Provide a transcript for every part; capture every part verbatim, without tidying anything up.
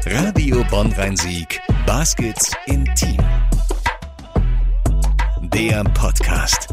Radio Bonn-Rhein-Sieg. Baskets Intim. Der Podcast.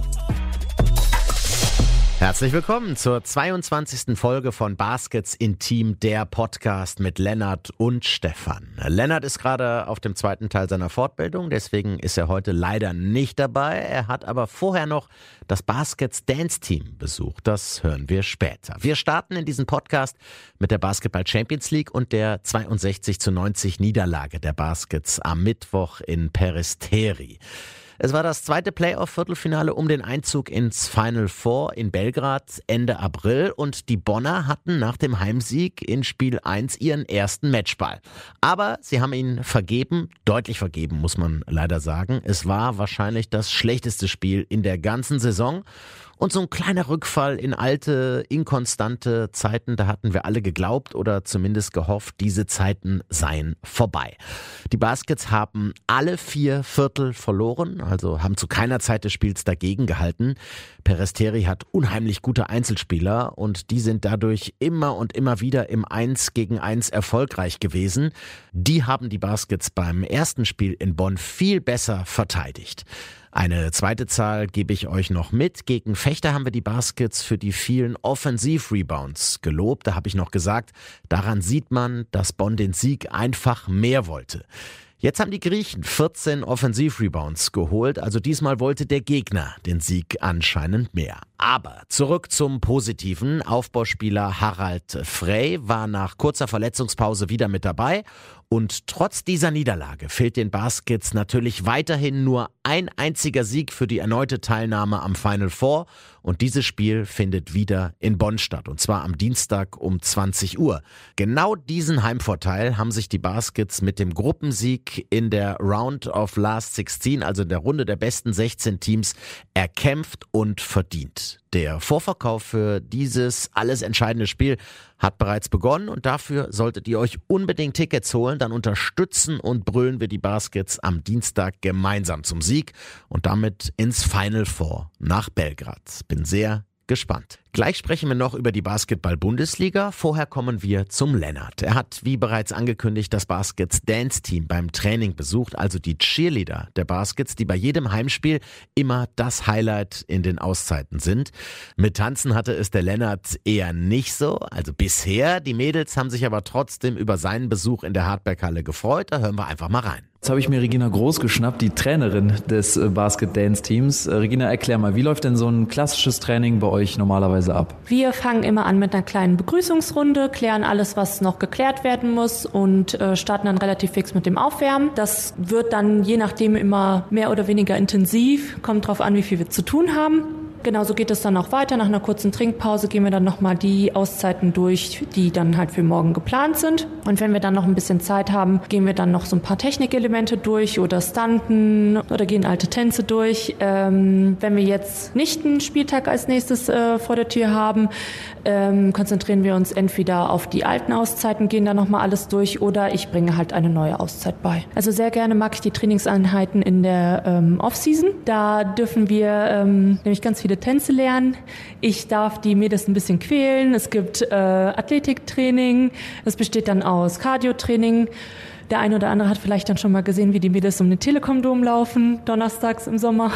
Herzlich willkommen zur zweiundzwanzigsten Folge von Baskets Intim, der Podcast mit Lennart und Stefan. Lennart ist gerade auf dem zweiten Teil seiner Fortbildung, deswegen ist er heute leider nicht dabei. Er hat aber vorher noch das Baskets Dance Team besucht. Das hören wir später. Wir starten in diesem Podcast mit der Basketball Champions League und der zweiundsechzig zu neunzig Niederlage der Baskets am Mittwoch in Peristeri. Es war das zweite Playoff-Viertelfinale um den Einzug ins Final Four in Belgrad Ende April und die Bonner hatten nach dem Heimsieg in Spiel eins ihren ersten Matchball. Aber sie haben ihn vergeben, deutlich vergeben, muss man leider sagen. Es war wahrscheinlich das schlechteste Spiel in der ganzen Saison. Und so ein kleiner Rückfall in alte, inkonstante Zeiten, da hatten wir alle geglaubt oder zumindest gehofft, diese Zeiten seien vorbei. Die Baskets haben alle vier Viertel verloren, also haben zu keiner Zeit des Spiels dagegen gehalten. Peristeri hat unheimlich gute Einzelspieler und die sind dadurch immer und immer wieder im eins gegen eins erfolgreich gewesen. Die haben die Baskets beim ersten Spiel in Bonn viel besser verteidigt. Eine zweite Zahl gebe ich euch noch mit. Gegen Fechter haben wir die Baskets für die vielen Offensiv-Rebounds gelobt. Da habe ich noch gesagt, daran sieht man, dass Bonn den Sieg einfach mehr wollte. Jetzt haben die Griechen vierzehn Offensiv-Rebounds geholt, also diesmal wollte der Gegner den Sieg anscheinend mehr. Aber zurück zum Positiven. Aufbauspieler Harald Frey war nach kurzer Verletzungspause wieder mit dabei und trotz dieser Niederlage fehlt den Baskets natürlich weiterhin nur ein einziger Sieg für die erneute Teilnahme am Final Four und dieses Spiel findet wieder in Bonn statt und zwar am Dienstag um zwanzig Uhr. Genau diesen Heimvorteil haben sich die Baskets mit dem Gruppensieg in der Round of Last sechzehn, also in der Runde der besten sechzehn Teams, erkämpft und verdient. Der Vorverkauf für dieses alles entscheidende Spiel hat bereits begonnen und dafür solltet ihr euch unbedingt Tickets holen. Dann unterstützen und brüllen wir die Baskets am Dienstag gemeinsam zum Sieg und damit ins Final Four nach Belgrad. Bin sehr gespannt. Gleich sprechen wir noch über die Basketball-Bundesliga. Vorher kommen wir zum Lennart. Er hat, wie bereits angekündigt, das Baskets Dance Team beim Training besucht, also die Cheerleader der Baskets, die bei jedem Heimspiel immer das Highlight in den Auszeiten sind. Mit Tanzen hatte es der Lennart eher nicht so, also bisher. Die Mädels haben sich aber trotzdem über seinen Besuch in der Hartberghalle gefreut. Da hören wir einfach mal rein. Jetzt habe ich mir Regina Groß geschnappt, die Trainerin des Basket Dance Teams. Regina, erklär mal, wie läuft denn so ein klassisches Training bei euch normalerweise ab? Wir fangen immer an mit einer kleinen Begrüßungsrunde, klären alles, was noch geklärt werden muss und äh, starten dann relativ fix mit dem Aufwärmen. Das wird dann je nachdem immer mehr oder weniger intensiv, kommt drauf an, wie viel wir zu tun haben. Genauso geht es dann auch weiter. Nach einer kurzen Trinkpause gehen wir dann nochmal die Auszeiten durch, die dann halt für morgen geplant sind. Und wenn wir dann noch ein bisschen Zeit haben, gehen wir dann noch so ein paar Technikelemente durch oder Stunten oder gehen alte Tänze durch. Ähm, wenn wir jetzt nicht einen Spieltag als nächstes äh, vor der Tür haben, ähm, konzentrieren wir uns entweder auf die alten Auszeiten, gehen dann nochmal alles durch oder ich bringe halt eine neue Auszeit bei. Also sehr gerne mag ich die Trainingseinheiten in der ähm, Off-Season. Da dürfen wir ähm, nämlich ganz viele Tänze lernen. Ich darf die Mädels ein bisschen quälen. Es gibt äh, Athletiktraining. Es besteht dann aus Cardio-Training. Der eine oder andere hat vielleicht dann schon mal gesehen, wie die Mädels um den Telekom-Dom laufen, donnerstags im Sommer.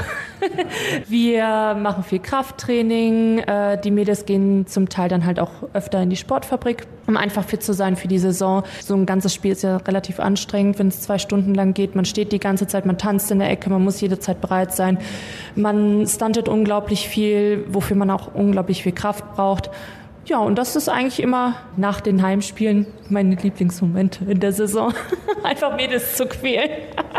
Wir machen viel Krafttraining. Äh, die Mädels gehen zum Teil dann halt auch öfter in die Sportfabrik, um einfach fit zu sein für die Saison. So ein ganzes Spiel ist ja relativ anstrengend, wenn es zwei Stunden lang geht. Man steht die ganze Zeit, man tanzt in der Ecke, man muss jede Zeit bereit sein. Man stuntet unglaublich viel, wofür man auch unglaublich viel Kraft braucht. Ja, und das ist eigentlich immer nach den Heimspielen meine Lieblingsmomente in der Saison. Einfach Mädels zu quälen.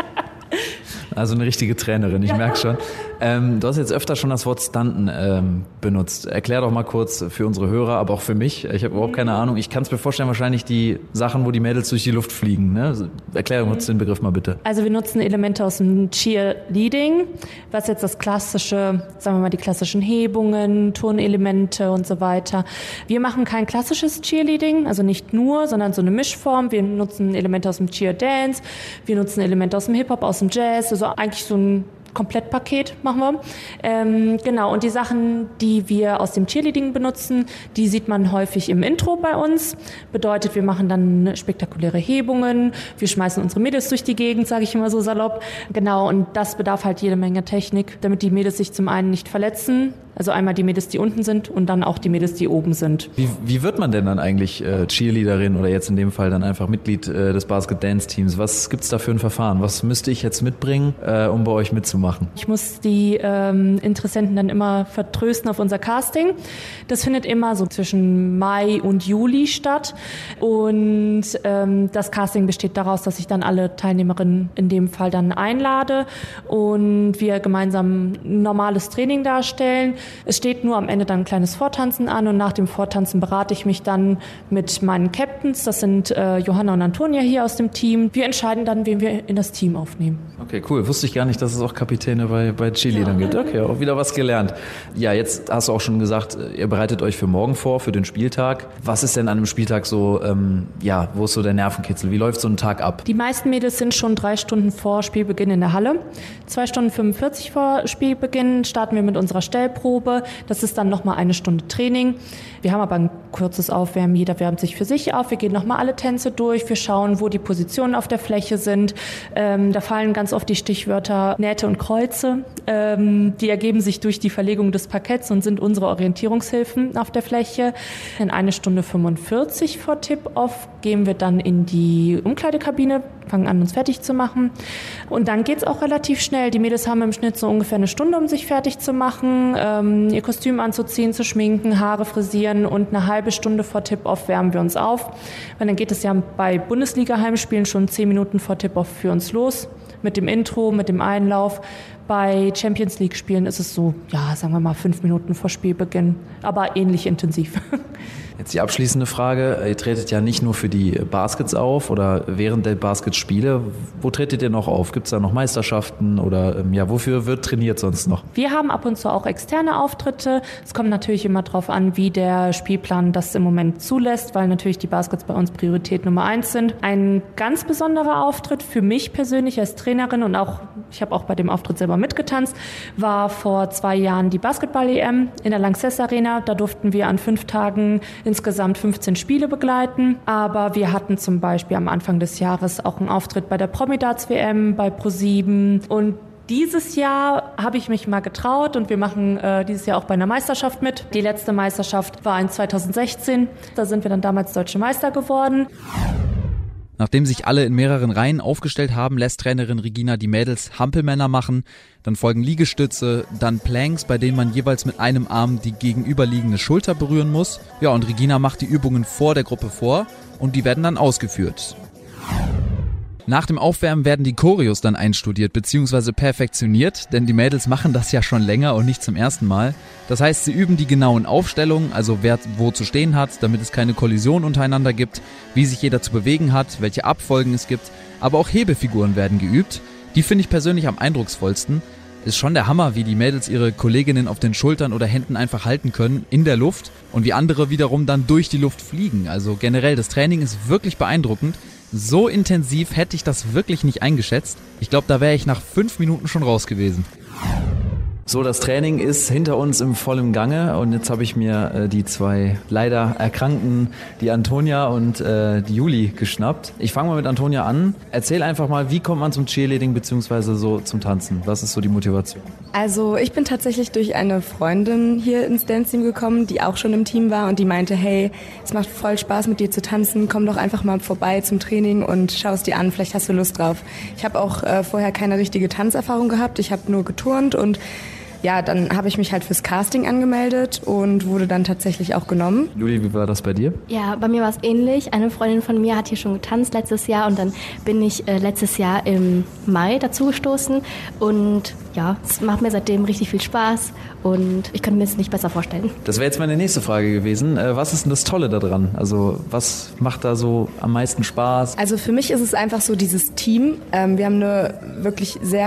Also eine richtige Trainerin, ich merke schon. Ähm, du hast jetzt öfter schon das Wort Stunten ähm, benutzt. Erklär doch mal kurz für unsere Hörer, aber auch für mich. Ich habe überhaupt keine Ahnung. Ich kann es mir vorstellen, wahrscheinlich die Sachen, wo die Mädels durch die Luft fliegen. Ne? Erklär uns den Begriff mal bitte. Also wir nutzen Elemente aus dem Cheerleading, was jetzt das klassische, sagen wir mal die klassischen Hebungen, Turnelemente und so weiter. Wir machen kein klassisches Cheerleading, also nicht nur, sondern so eine Mischform. Wir nutzen Elemente aus dem Cheer Dance, wir nutzen Elemente aus dem Hip-Hop, aus dem Jazz, also eigentlich so ein Komplettpaket machen wir. Ähm, genau, und die Sachen, die wir aus dem Cheerleading benutzen, die sieht man häufig im Intro bei uns. Bedeutet, wir machen dann spektakuläre Hebungen, wir schmeißen unsere Mädels durch die Gegend, sage ich immer so salopp. Genau, und das bedarf halt jede Menge Technik, damit die Mädels sich zum einen nicht verletzen. Also einmal die Mädels, die unten sind und dann auch die Mädels, die oben sind. Wie, wie wird man denn dann eigentlich äh, Cheerleaderin oder jetzt in dem Fall dann einfach Mitglied äh, des Basket-Dance-Teams? Was gibt's da für ein Verfahren? Was müsste ich jetzt mitbringen, äh, um bei euch mitzumachen? Ich muss die ähm, Interessenten dann immer vertrösten auf unser Casting. Das findet immer so zwischen Mai und Juli statt. Und ähm, das Casting besteht daraus, dass ich dann alle Teilnehmerinnen in dem Fall dann einlade und wir gemeinsam ein normales Training darstellen. Es steht nur am Ende dann ein kleines Vortanzen an und nach dem Vortanzen berate ich mich dann mit meinen Captains. Das sind äh, Johanna und Antonia hier aus dem Team. Wir entscheiden dann, wen wir in das Team aufnehmen. Okay, cool. Wusste ich gar nicht, dass es auch Kapitäne bei, bei Cheerleadern ja. gibt. Okay, auch wieder was gelernt. Ja, jetzt hast du auch schon gesagt, ihr bereitet euch für morgen vor, für den Spieltag. Was ist denn an einem Spieltag so, ähm, ja, wo ist so der Nervenkitzel? Wie läuft so ein Tag ab? Die meisten Mädels sind schon drei Stunden vor Spielbeginn in der Halle. Zwei Stunden fünfundvierzig vor Spielbeginn starten wir mit unserer Stellprobe. Das ist dann nochmal eine Stunde Training. Wir haben aber ein kurzes Aufwärmen. Jeder wärmt sich für sich auf. Wir gehen nochmal alle Tänze durch. Wir schauen, wo die Positionen auf der Fläche sind. Ähm, da fallen ganz oft die Stichwörter Nähte und Kreuze. Ähm, die ergeben sich durch die Verlegung des Parketts und sind unsere Orientierungshilfen auf der Fläche. In eine Stunde fünfundvierzig vor Tip-Off gehen wir dann in die Umkleidekabine, fangen an, uns fertig zu machen. Und dann geht's auch relativ schnell. Die Mädels haben im Schnitt so ungefähr eine Stunde, um sich fertig zu machen, ähm, ihr Kostüm anzuziehen, zu schminken, Haare frisieren und eine halbe Stunde vor Tip-Off wärmen wir uns auf. Weil dann geht es ja bei Bundesliga-Heimspielen schon zehn Minuten vor Tip-Off für uns los. Mit dem Intro, mit dem Einlauf. Bei Champions League-Spielen ist es so, ja, sagen wir mal fünf Minuten vor Spielbeginn, aber ähnlich intensiv. Jetzt die abschließende Frage. Ihr tretet ja nicht nur für die Baskets auf oder während der Basketspiele. Wo tretet ihr noch auf? Gibt es da noch Meisterschaften oder ähm, ja, wofür wird trainiert sonst noch? Wir haben ab und zu auch externe Auftritte. Es kommt natürlich immer darauf an, wie der Spielplan das im Moment zulässt, weil natürlich die Baskets bei uns Priorität Nummer eins sind. Ein ganz besonderer Auftritt für mich persönlich als Trainerin und auch, ich habe auch bei dem Auftritt selber mitgetanzt, war vor zwei Jahren die Basketball-E M in der Lanxess Arena. Da durften wir an fünf Tagen insgesamt fünfzehn Spiele begleiten. Aber wir hatten zum Beispiel am Anfang des Jahres auch einen Auftritt bei der Promi-Darts-W M, bei ProSieben. Und dieses Jahr habe ich mich mal getraut und wir machen äh, dieses Jahr auch bei einer Meisterschaft mit. Die letzte Meisterschaft war in zweitausendsechzehn. Da sind wir dann damals Deutsche Meister geworden. Nachdem sich alle in mehreren Reihen aufgestellt haben, lässt Trainerin Regina die Mädels Hampelmänner machen. Dann folgen Liegestütze, dann Planks, bei denen man jeweils mit einem Arm die gegenüberliegende Schulter berühren muss. Ja, und Regina macht die Übungen vor der Gruppe vor und die werden dann ausgeführt. Nach dem Aufwärmen werden die Choreos dann einstudiert bzw. perfektioniert, denn die Mädels machen das ja schon länger und nicht zum ersten Mal. Das heißt, sie üben die genauen Aufstellungen, also wer wo zu stehen hat, damit es keine Kollision untereinander gibt, wie sich jeder zu bewegen hat, welche Abfolgen es gibt, aber auch Hebefiguren werden geübt. Die finde ich persönlich am eindrucksvollsten. Ist schon der Hammer, wie die Mädels ihre Kolleginnen auf den Schultern oder Händen einfach halten können in der Luft und wie andere wiederum dann durch die Luft fliegen. Also generell, das Training ist wirklich beeindruckend. So intensiv hätte ich das wirklich nicht eingeschätzt. Ich glaube, da wäre ich nach fünf Minuten schon raus gewesen. So, das Training ist hinter uns im vollen Gange und jetzt habe ich mir äh, die zwei leider Erkrankten, die Antonia und äh, die Juli, geschnappt. Ich fange mal mit Antonia an. Erzähl einfach mal, wie kommt man zum Cheerleading bzw. so zum Tanzen? Was ist so die Motivation? Also ich bin tatsächlich durch eine Freundin hier ins Dance-Team gekommen, die auch schon im Team war und die meinte, hey, es macht voll Spaß mit dir zu tanzen, komm doch einfach mal vorbei zum Training und schau es dir an, vielleicht hast du Lust drauf. Ich habe auch äh, vorher keine richtige Tanzerfahrung gehabt, ich habe nur geturnt und ja, dann habe ich mich halt fürs Casting angemeldet und wurde dann tatsächlich auch genommen. Juli, wie war das bei dir? Ja, bei mir war es ähnlich. Eine Freundin von mir hat hier schon getanzt letztes Jahr und dann bin ich äh, letztes Jahr im Mai dazugestoßen und ja, es macht mir seitdem richtig viel Spaß und ich könnte mir es nicht besser vorstellen. Das wäre jetzt meine nächste Frage gewesen. Äh, was ist denn das Tolle daran? Also was macht da so am meisten Spaß? Also für mich ist es einfach so dieses Team. Ähm, wir haben eine wirklich sehr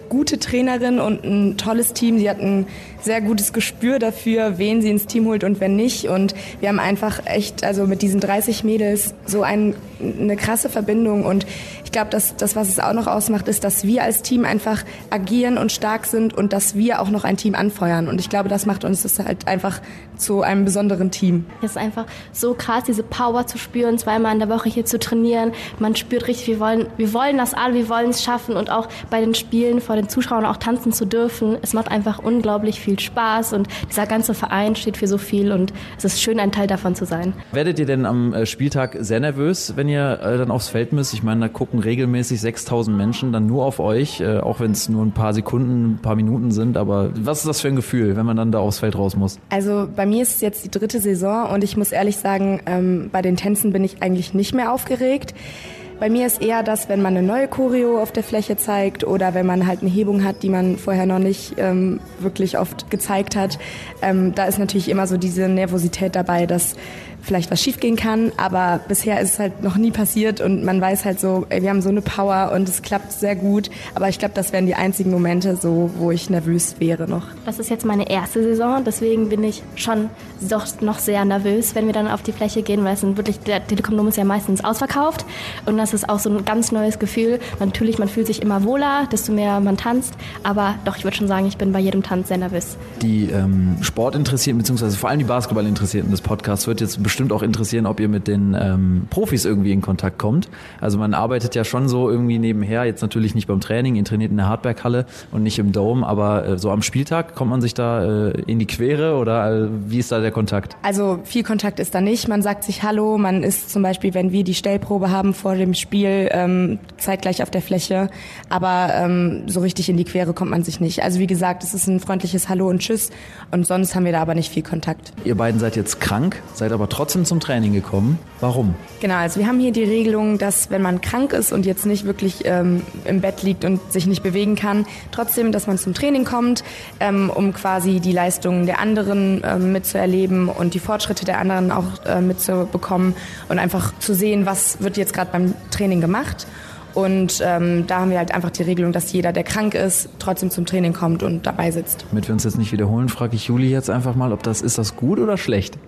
gute Trainerin und ein tolles Team. Sie hat ein sehr gutes Gespür dafür, wen sie ins Team holt und wen nicht. Und wir haben einfach echt, also mit diesen dreißig Mädels so ein, eine krasse Verbindung. Und ich glaube, dass das, was es auch noch ausmacht, ist, dass wir als Team einfach agieren und stark sind und dass wir auch noch ein Team anfeuern. Und ich glaube, das macht uns das halt einfach zu einem besonderen Team. Es ist einfach so krass, diese Power zu spüren, zweimal in der Woche hier zu trainieren. Man spürt richtig, wir wollen, wir wollen das alle, wir wollen es schaffen und auch bei den Spielen vor den Zuschauern auch tanzen zu dürfen. Es macht einfach unglaublich viel Spaß und dieser ganze Verein steht für so viel und es ist schön, ein Teil davon zu sein. Werdet ihr denn am Spieltag sehr nervös, wenn ihr dann aufs Feld müsst? Ich meine, da gucken regelmäßig sechstausend Menschen dann nur auf euch, auch wenn es nur ein paar Sekunden, ein paar Minuten sind. Aber was ist das für ein Gefühl, wenn man dann da aufs Feld raus muss? Also bei mir ist es jetzt die dritte Saison und ich muss ehrlich sagen, ähm, bei den Tänzen bin ich eigentlich nicht mehr aufgeregt. Bei mir ist eher das, wenn man eine neue Choreo auf der Fläche zeigt oder wenn man halt eine Hebung hat, die man vorher noch nicht ähm, wirklich oft gezeigt hat. Ähm, da ist natürlich immer so diese Nervosität dabei, dass vielleicht was schiefgehen kann, aber bisher ist es halt noch nie passiert und man weiß halt so, ey, wir haben so eine Power und es klappt sehr gut, aber ich glaube, das wären die einzigen Momente, so, wo ich nervös wäre noch. Das ist jetzt meine erste Saison, deswegen bin ich schon doch noch sehr nervös, wenn wir dann auf die Fläche gehen, weil es sind wirklich, der Telekom Dome ist ja meistens ausverkauft und das ist auch so ein ganz neues Gefühl. Natürlich, man fühlt sich immer wohler, desto mehr man tanzt, aber doch, ich würde schon sagen, ich bin bei jedem Tanz sehr nervös. Die ähm, Sportinteressierten, beziehungsweise vor allem die Basketballinteressierten des Podcasts wird jetzt bestimmt auch interessieren, ob ihr mit den ähm, Profis irgendwie in Kontakt kommt. Also man arbeitet ja schon so irgendwie nebenher, jetzt natürlich nicht beim Training, ihr trainiert in der Hartberghalle und nicht im Dome, aber äh, so am Spieltag kommt man sich da äh, in die Quere oder äh, wie ist da der Kontakt? Also viel Kontakt ist da nicht, man sagt sich Hallo, man ist zum Beispiel, wenn wir die Stellprobe haben vor dem Spiel, ähm, zeitgleich auf der Fläche, aber ähm, so richtig in die Quere kommt man sich nicht. Also wie gesagt, es ist ein freundliches Hallo und Tschüss und sonst haben wir da aber nicht viel Kontakt. Ihr beiden seid jetzt krank, seid aber trotzdem zum Training gekommen. Warum? Genau, also wir haben hier die Regelung, dass wenn man krank ist und jetzt nicht wirklich ähm, im Bett liegt und sich nicht bewegen kann, trotzdem, dass man zum Training kommt, ähm, um quasi die Leistungen der anderen ähm, mitzuerleben und die Fortschritte der anderen auch äh, mitzubekommen und einfach zu sehen, was wird jetzt gerade beim Training gemacht. Und ähm, da haben wir halt einfach die Regelung, dass jeder, der krank ist, trotzdem zum Training kommt und dabei sitzt. Damit wir uns jetzt nicht wiederholen, frage ich Juli jetzt einfach mal, ob das ist das gut oder schlecht?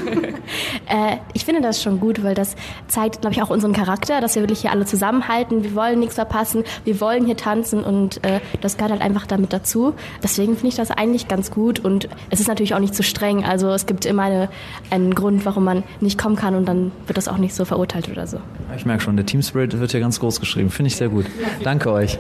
äh, ich finde das schon gut, weil das zeigt, glaube ich, auch unseren Charakter, dass wir wirklich hier alle zusammenhalten. Wir wollen nichts verpassen, wir wollen hier tanzen und äh, das gehört halt einfach damit dazu. Deswegen finde ich das eigentlich ganz gut und es ist natürlich auch nicht zu streng. Also es gibt immer eine, einen Grund, warum man nicht kommen kann und dann wird das auch nicht so verurteilt oder so. Ich merke schon, der Team Spirit wird hier ganz groß geschrieben. Finde ich sehr gut. Danke euch.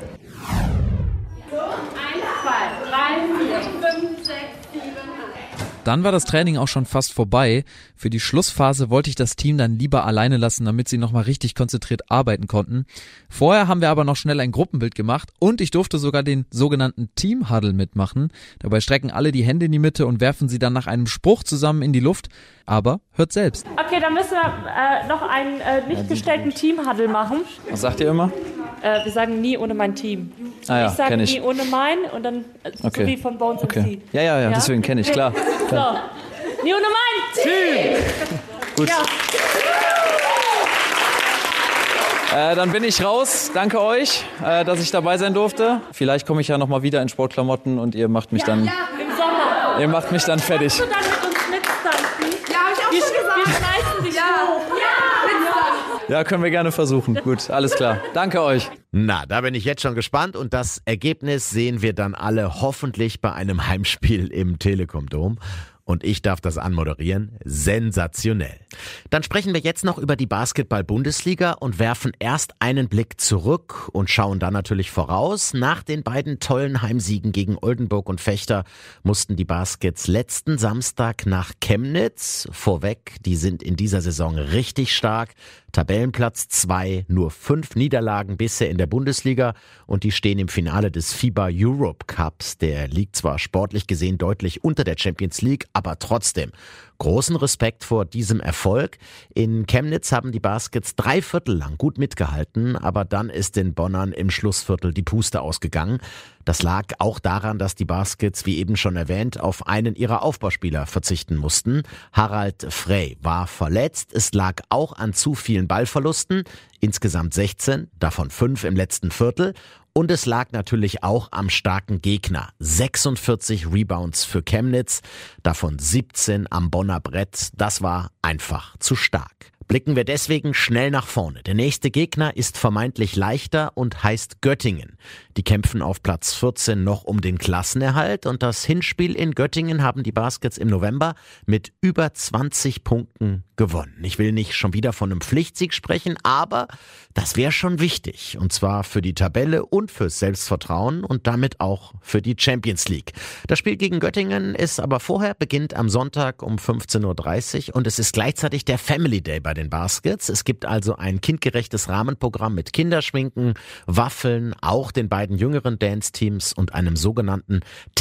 Dann war das Training auch schon fast vorbei. Für die Schlussphase wollte ich das Team dann lieber alleine lassen, damit sie nochmal richtig konzentriert arbeiten konnten. Vorher haben wir aber noch schnell ein Gruppenbild gemacht und ich durfte sogar den sogenannten Team-Huddle mitmachen. Dabei strecken alle die Hände in die Mitte und werfen sie dann nach einem Spruch zusammen in die Luft. Aber hört selbst. Okay, dann müssen wir äh, noch einen äh, nicht gestellten Team-Huddle machen. Was sagt ihr immer? Äh, wir sagen nie ohne mein Team. Ah ja, ich sage ich. nie ohne mein und dann äh, okay. so wie von Bones okay. M C. Ja, ja, ja, deswegen kenne ich, klar. klar. So. Nie ohne mein Team! Gut. Ja. Äh, dann bin ich raus. Danke euch, äh, dass ich dabei sein durfte. Vielleicht komme ich ja nochmal wieder in Sportklamotten und ihr macht mich ja, dann... Ja, im Sommer. Ihr macht mich dann fertig. Kannst du dann mit uns mittanzen? Ja, hab ich auch wir, schon gesagt. Wir schmeißen dich ja. hoch. Ja. Ja, können wir gerne versuchen. Gut, alles klar. Danke euch. Na, da bin ich jetzt schon gespannt und das Ergebnis sehen wir dann alle hoffentlich bei einem Heimspiel im Telekom Dome. Und ich darf das anmoderieren. Sensationell. Dann sprechen wir jetzt noch über die Basketball-Bundesliga und werfen erst einen Blick zurück und schauen dann natürlich voraus. Nach den beiden tollen Heimsiegen gegen Oldenburg und Vechta mussten die Baskets letzten Samstag nach Chemnitz. Vorweg, die sind in dieser Saison richtig stark. Tabellenplatz zwei, nur fünf Niederlagen bisher in der Bundesliga und die stehen im Finale des FIBA Europe Cups. Der liegt zwar sportlich gesehen deutlich unter der Champions League, aber trotzdem großen Respekt vor diesem Erfolg. In Chemnitz haben die Baskets drei Viertel lang gut mitgehalten, aber dann ist den Bonnern im Schlussviertel die Puste ausgegangen. Das lag auch daran, dass die Baskets, wie eben schon erwähnt, auf einen ihrer Aufbauspieler verzichten mussten. Harald Frey war verletzt. Es lag auch an zu vielen Ballverlusten, insgesamt sechzehn, davon fünf im letzten Viertel. Und es lag natürlich auch am starken Gegner. sechsundvierzig Rebounds für Chemnitz, davon siebzehn am Bonner Brett. Das war einfach zu stark. Blicken wir deswegen schnell nach vorne. Der nächste Gegner ist vermeintlich leichter und heißt Göttingen. Die kämpfen auf Platz vierzehn noch um den Klassenerhalt und das Hinspiel in Göttingen haben die Baskets im November mit über zwanzig Punkten gewonnen. Ich will nicht schon wieder von einem Pflichtsieg sprechen, aber das wäre schon wichtig. Und zwar für die Tabelle und fürs Selbstvertrauen und damit auch für die Champions League. Das Spiel gegen Göttingen ist aber vorher, beginnt am Sonntag um fünfzehn Uhr dreißig und es ist gleichzeitig der Family Day bei den Baskets. Es gibt also ein kindgerechtes Rahmenprogramm mit Kinderschminken, Waffeln, auch den beiden jüngeren Dance-Teams und einem sogenannten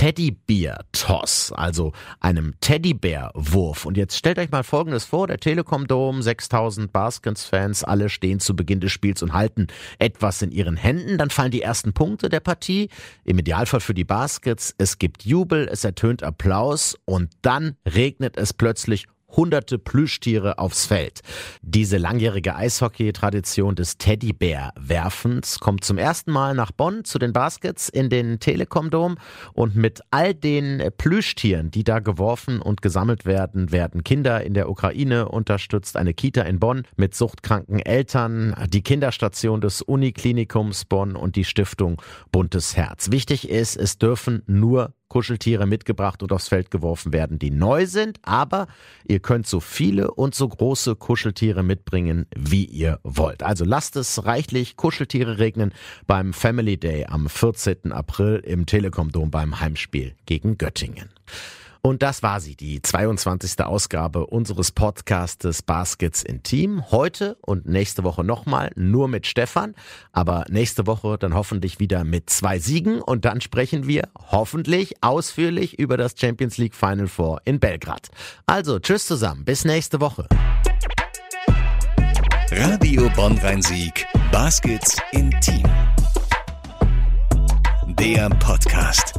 Teddybär-Toss, also einem Teddybär-Wurf. Und jetzt stellt euch mal Folgendes vor, der Telekom Dome, sechstausend Baskets-Fans, alle stehen zu Beginn des Spiels und halten etwas in ihren Händen. Dann fallen die ersten Punkte der Partie, im Idealfall für die Baskets. Es gibt Jubel, es ertönt Applaus und dann regnet es plötzlich hunderte Plüschtiere aufs Feld. Diese langjährige Eishockey-Tradition des Teddybär-Werfens kommt zum ersten Mal nach Bonn zu den Baskets in den Telekom Dome und mit all den Plüschtieren, die da geworfen und gesammelt werden, werden Kinder in der Ukraine unterstützt, eine Kita in Bonn mit suchtkranken Eltern, die Kinderstation des Uniklinikums Bonn und die Stiftung Buntes Herz. Wichtig ist, es dürfen nur Kuscheltiere mitgebracht und aufs Feld geworfen werden, die neu sind, aber ihr könnt so viele und so große Kuscheltiere mitbringen, wie ihr wollt. Also lasst es reichlich Kuscheltiere regnen beim Family Day am vierzehnten April im Telekom Dome beim Heimspiel gegen Göttingen. Und das war sie, die zweiundzwanzigste Ausgabe unseres Podcastes Baskets in Team. Heute und nächste Woche nochmal nur mit Stefan, aber nächste Woche dann hoffentlich wieder mit zwei Siegen und dann sprechen wir hoffentlich ausführlich über das Champions League Final Four in Belgrad. Also tschüss zusammen, bis nächste Woche. Radio Bonn-Rhein-Sieg, Baskets in Team. Der Podcast.